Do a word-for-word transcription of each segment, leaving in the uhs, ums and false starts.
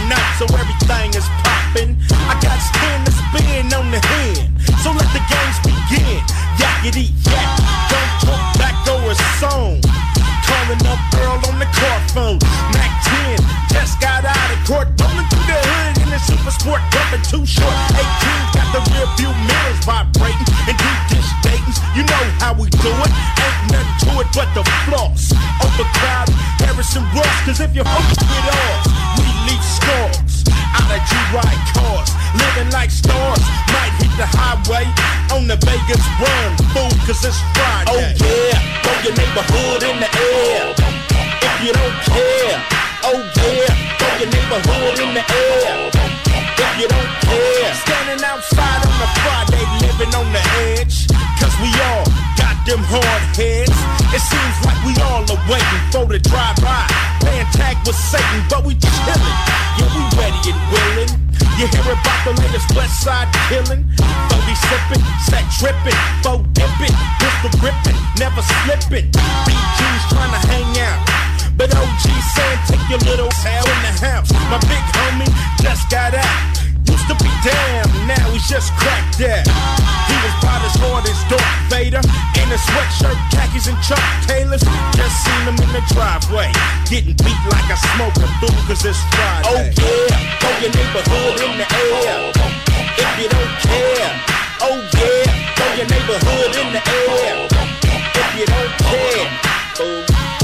night, so everything is popping. I got stand to spin on the hand, so let the games begin. Yakety yak, don't talk back over a song. Calling up Earl on the car phone. Mac ten, just got out of court, rolling through the hood in the super sport, jumping too short. eighteen, got the rear view mirrors vibrating, and deep dish datings, you know how we do it. Ain't nothing to it but the floss. Overcrowded, Harrison Ross, cause if you're hoping with ours, we leave scars. Out of G-Ride cars, living like stars. Might hit the highway on the Vegas run, fool, cause it's Friday. Oh yeah, throw your neighborhood in the air. If you don't care, oh yeah, throw your neighborhood in the air. If you don't care, standing outside on a Friday, living on the edge, cause we all got them hard heads. It seems like we all are waiting for the drive-by, playing tag with Satan, but we chillin'. Yeah, we ready and willing. You hear about the latest West Side killing? Phony sippin', set trippin', faux dippin', pistol grippin', never slippin'. B G's tryna hang out, but O G saying take your little tail in the house. My big homie just got out. Used to be down, now he's just cracked out. He was about as hard as Darth Vader, in a sweatshirt, khakis, and Chuck Taylors. Just seen him in the driveway, getting beat like a smoker through, cause it's Friday. Oh yeah, throw your neighborhood in the air. If you don't care, oh yeah, throw your neighborhood in the air. If you don't care, oh.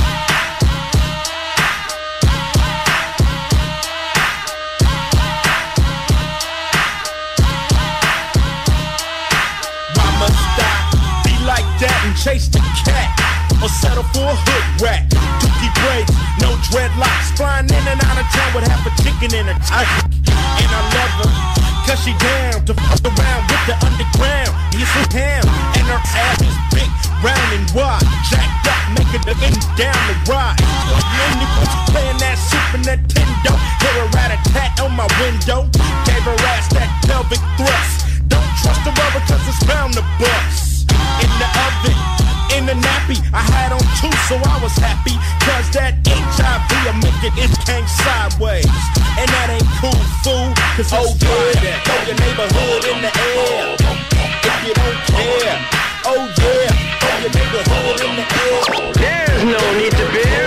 And chase the cat, or settle for a hood rat. Dookie braids, no dreadlocks, flying in and out of town with half a chicken in her tight. And I love her, cause she down to fuck around with the underground. He's a ham, and her ass is big, round and wide, jacked up, making the end down the ride. And you was playing that Super Nintendo, hear her rat-a-tat on my window, gave her ass that pelvic thrust. Don't trust the rubber cause it's bound to bust. In the oven, in the nappy, I had on two, so I was happy. Cause that H I V, I make it, it came sideways. And that ain't cool, fool, cause oh yeah, throw your neighborhood in the air. If you don't care, oh yeah, throw your neighborhood in the air. There's no need to fear.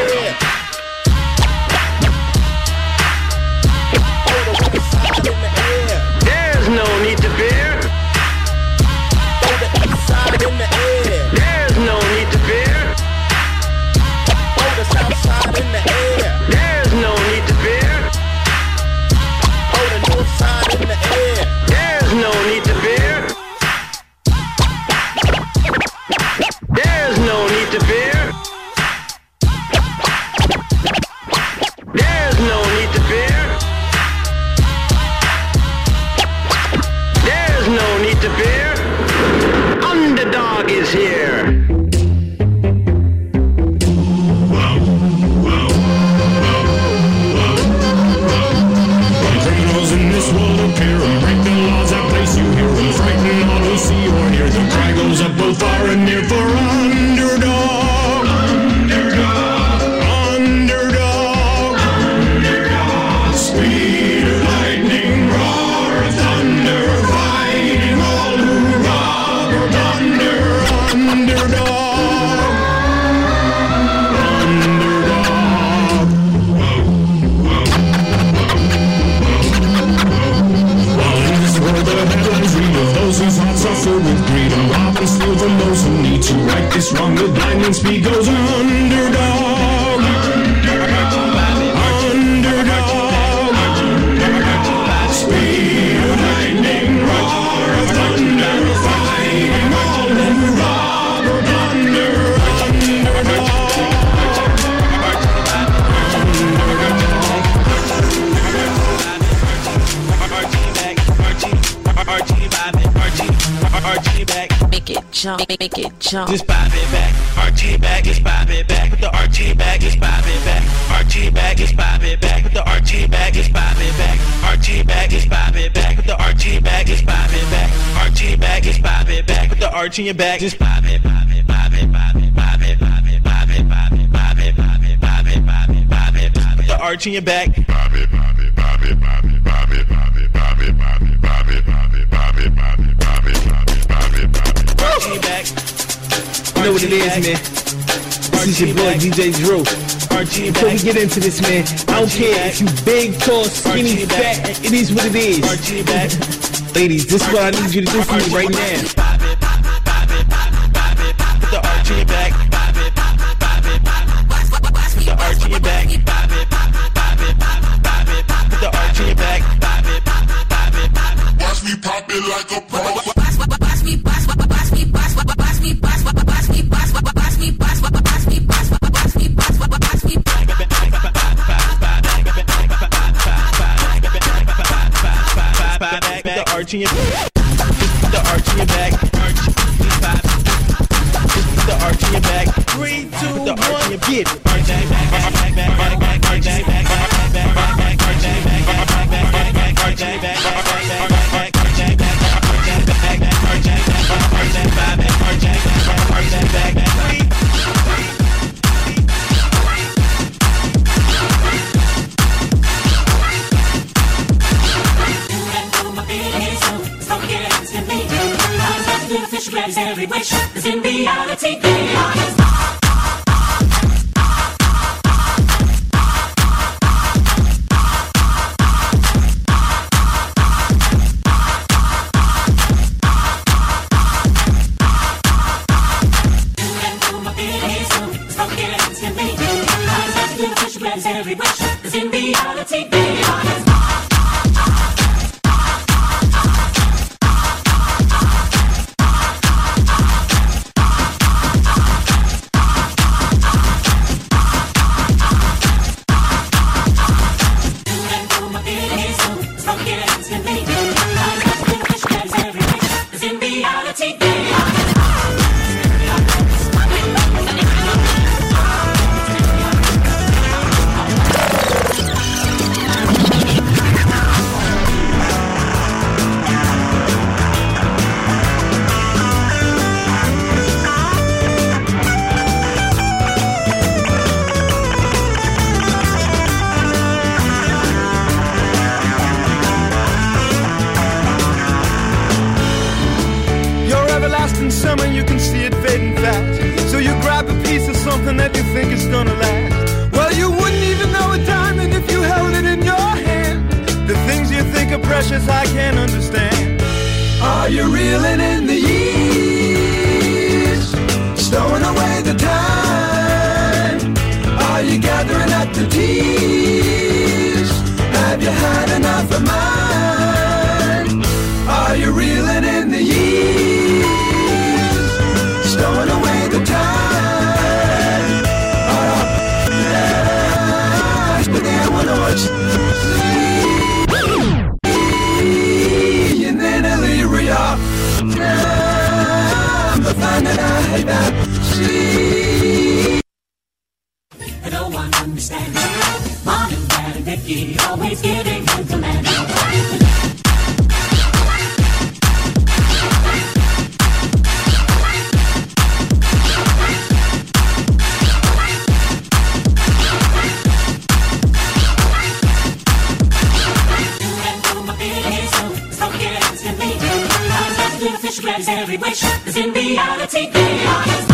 There's no need to fear. In the air. There's no need to fear. Oh, the south side in the air. There's no need to fear. Oh, the north side in the air. There's no need to fear. There's no need to fear. There's no need to fear. There's no need to fear. Underdog is here. Criminals in this world appear and break the laws that place you here and frighten all who see or hear. The cry goes up both far and near for underdog. Underdog. Underdog. Underdog. Speed of lightning, roar of thunder, fighting all who rob or plunder. Underdog. Underdog. While in this world the headlines read of those whose hearts are filled with greed and rob and steal from those who need to right this wrong with blinding speed goes underdog. Underdog. Speed of lightning, roar of thunder, fighting all who rob or plunder. Underdog. Make it jump, make it jump. Just pop it back, R G back, just pop it back with the R G back, just pop it back, R G back, just pop it back with the R G back, just pop it back, R G back, just pop it back with the R G back, just pop it back, R G back, just pop it back with the arch in your back, just pop it, pop it, pop it, pop it, pop it, pop it, pop it, pop it, pop it, pop it, pop it, pop it, pop it, pop it, pop it, the arch in your back, pop it, pop it, pop it, pop it. know what it is, man. This is your boy D J Drew. Before we get into this, man, I don't care if you big, tall, skinny, fat. It is what it is. Ladies, this is what I need you to do for me right now. Put the arch in your back. Put the arch in your back. Put the arch in your back. Watch me pop it like a pro. Watch me, watch, watch, watch me, watch, watch, watch me, watch, watch, watch me, watch, watch, watch me, watch, watch, watch me, watch, watch, watch me, watch, watch, watch me. Put the arch in your back. Put the arch in your back. Put the arch in your back. Three, two, Put the arch in one, your get it. Every wish is in reality, they are just every wish is in reality, they are just summer, you can see it fading fast. So you grab a piece of something that you think is gonna last. Well, you wouldn't even know a diamond if you held it in your hand. The things you think are precious, I can't understand. Are you reeling in the years, stowing away the time? Are you gathering up the tears? Have you had enough of mine? Are you reeling in the years, stowing away the time? Oh, yeah, but there were no and then Illyria. I'm a fan that I hate that. See, no one understands. Mom and Dad and Ricky always giving good commands. Every wish is in reality, they are just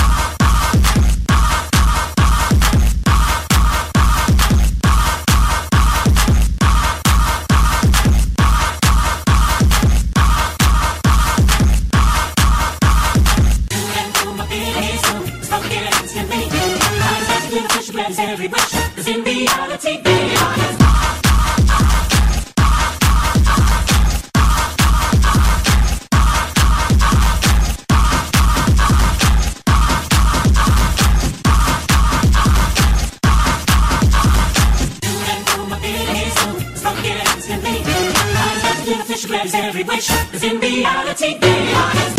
every wish is in reality, they are just every wish is in reality, they are just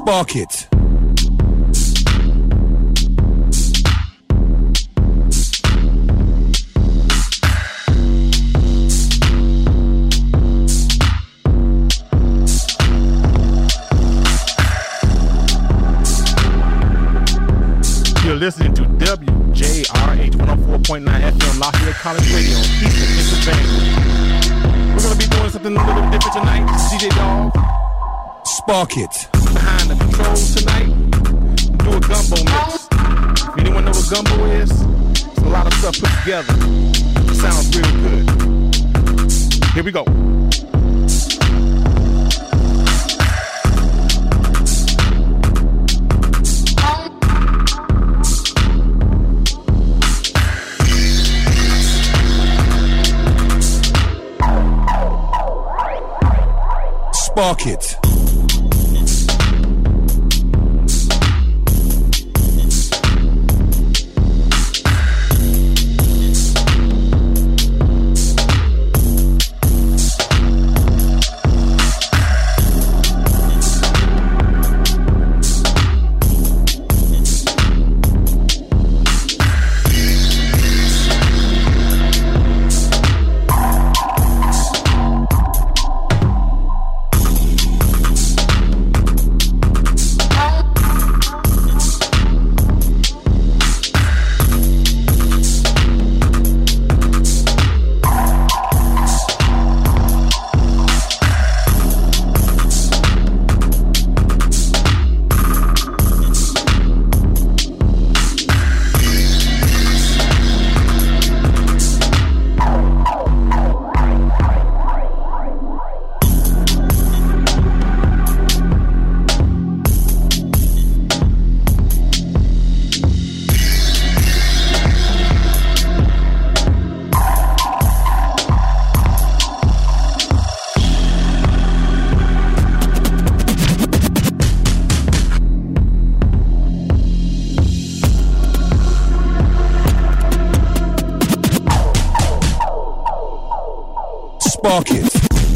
Spark it. You're listening to W J R H one oh four point nine F M Lafayette College Radio, Eastern Pennsylvania. We're going to be doing something a little different tonight. This is D J Dog. Spark it. Behind the controls tonight, do a gumbo mix. If anyone know what gumbo is, it's a lot of stuff put together. It sounds real good. Here we go. Spark it. Spark it.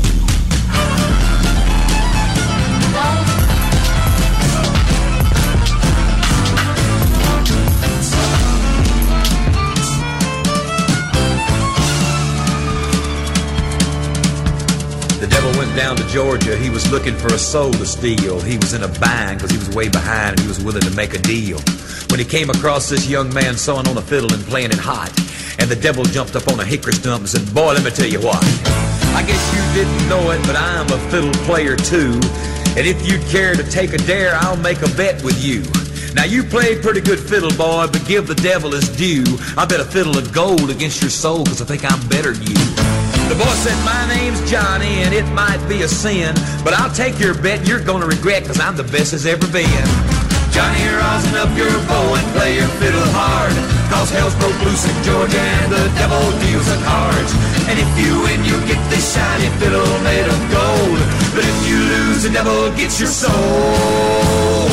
The devil went down to Georgia. He was looking for a soul to steal. He was in a bind because he was way behind and he was willing to make a deal. When he came across this young man sawing on a fiddle and playing it hot, and the devil jumped up on a hickory stump and said, "Boy, let me tell you what. I guess you didn't know it, but I'm a fiddle player too. And if you'd care to take a dare, I'll make a bet with you. Now you play pretty good fiddle, boy, but give the devil his due. I bet a fiddle of gold against your soul, cause I think I'm better than you." The boy said, "My name's Johnny, and it might be a sin, but I'll take your bet you're gonna regret, cause I'm the best as ever been. Johnny, rosin up your bow and play your fiddle hard, cause hell's broke loose in Georgia and the devil deals the cards. And if you win, you get this shiny fiddle made of gold, but if you lose, the devil gets your soul."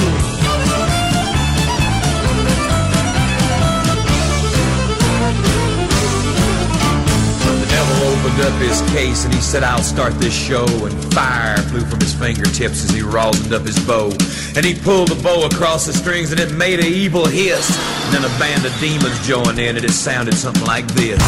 Opened up his case and he said, "I'll start this show," and fire flew from his fingertips as he rosined up his bow. And he pulled the bow across the strings and it made an evil hiss. And then a band of demons joined in and it sounded something like this.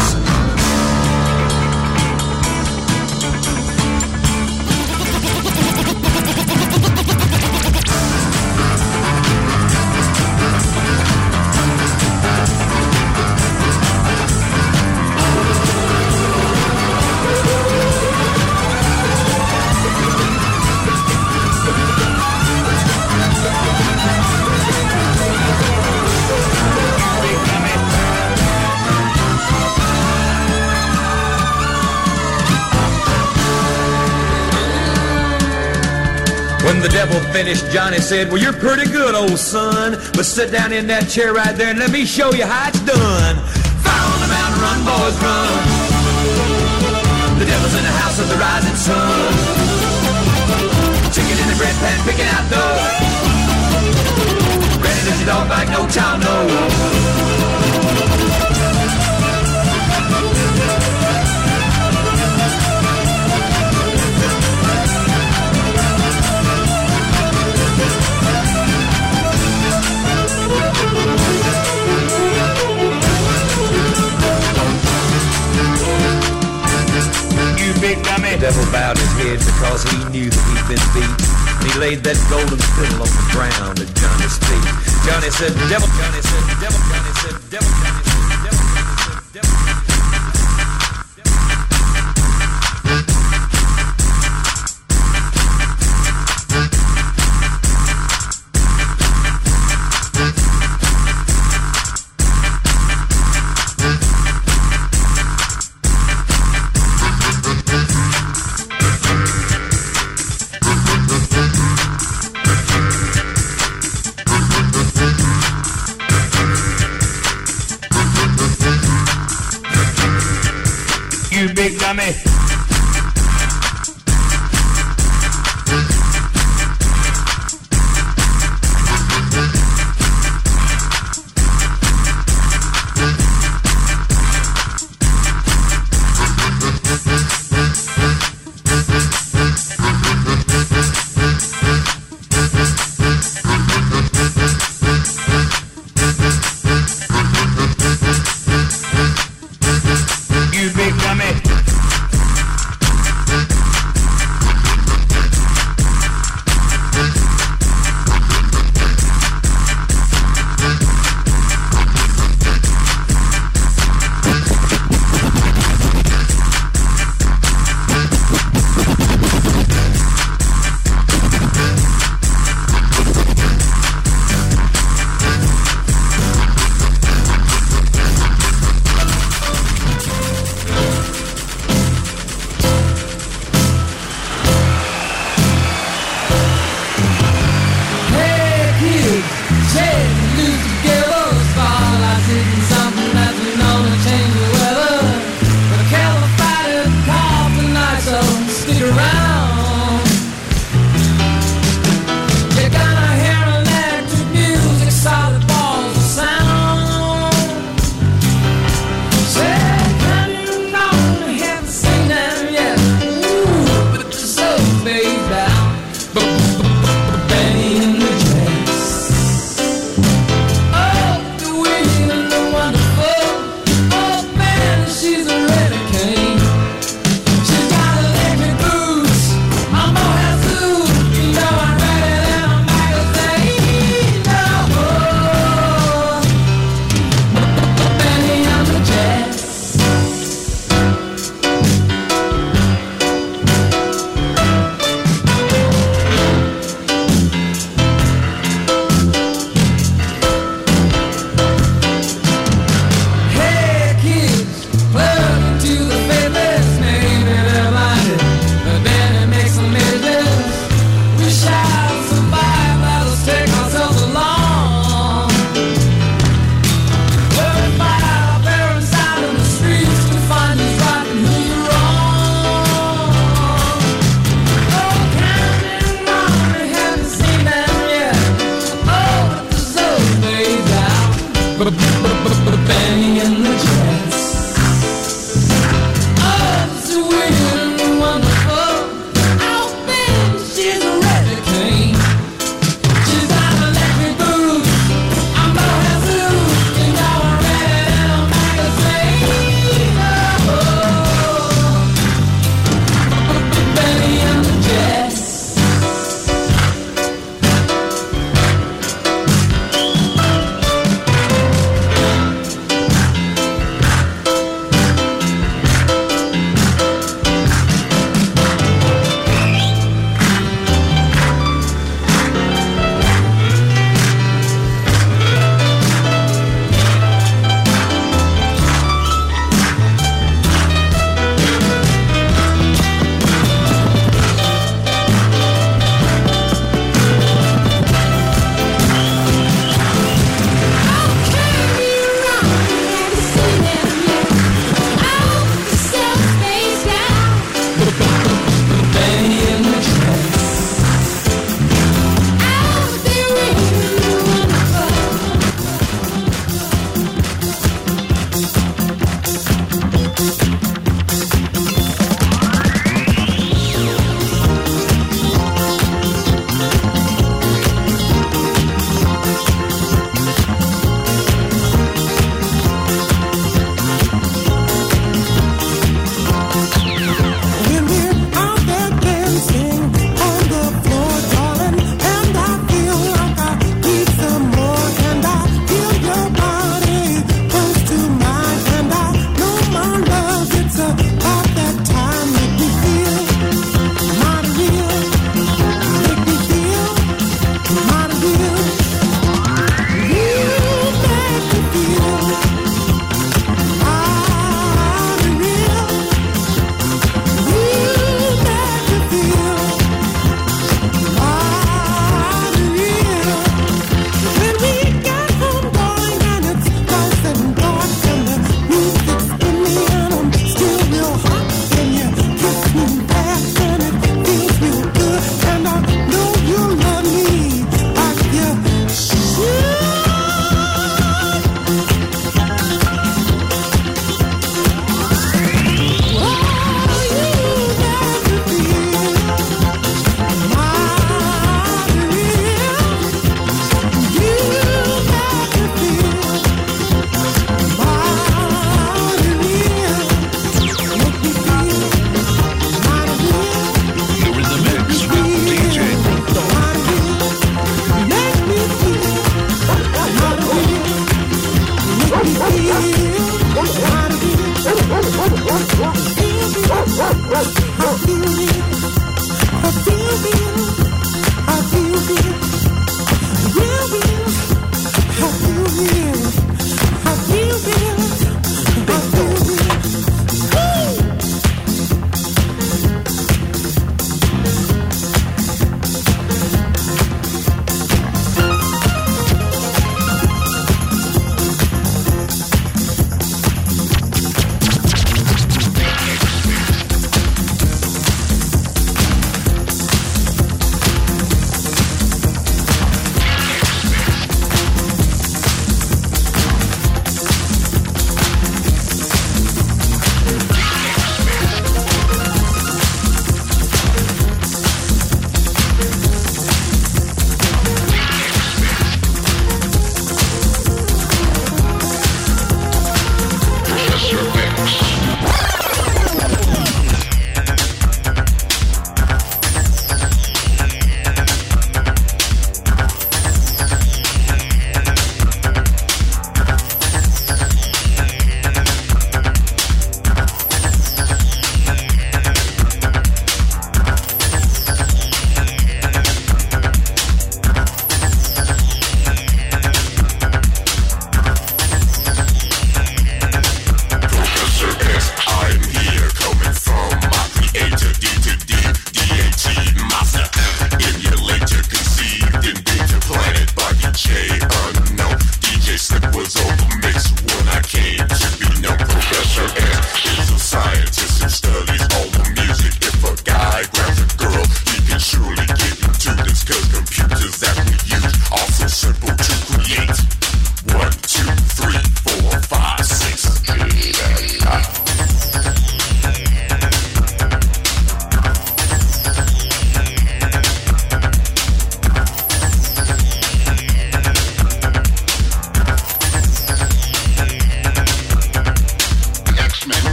When the devil finished, Johnny said, "Well, you're pretty good, old son, but sit down in that chair right there and let me show you how it's done. Fire on the mountain, run, boys, run. The devil's in the house of the rising sun. Chicken in the bread pan, picking out dough. Ready to your dog bag, no child, no." devil bowed his head because he knew that he'd been beat. And he laid that golden fiddle on the ground at Johnny's feet. Johnny said, devil, Johnny said, devil, Johnny said, devil, Johnny said, devil, Johnny said, devil, Johnny said, devil. You big dummy. You big dummy.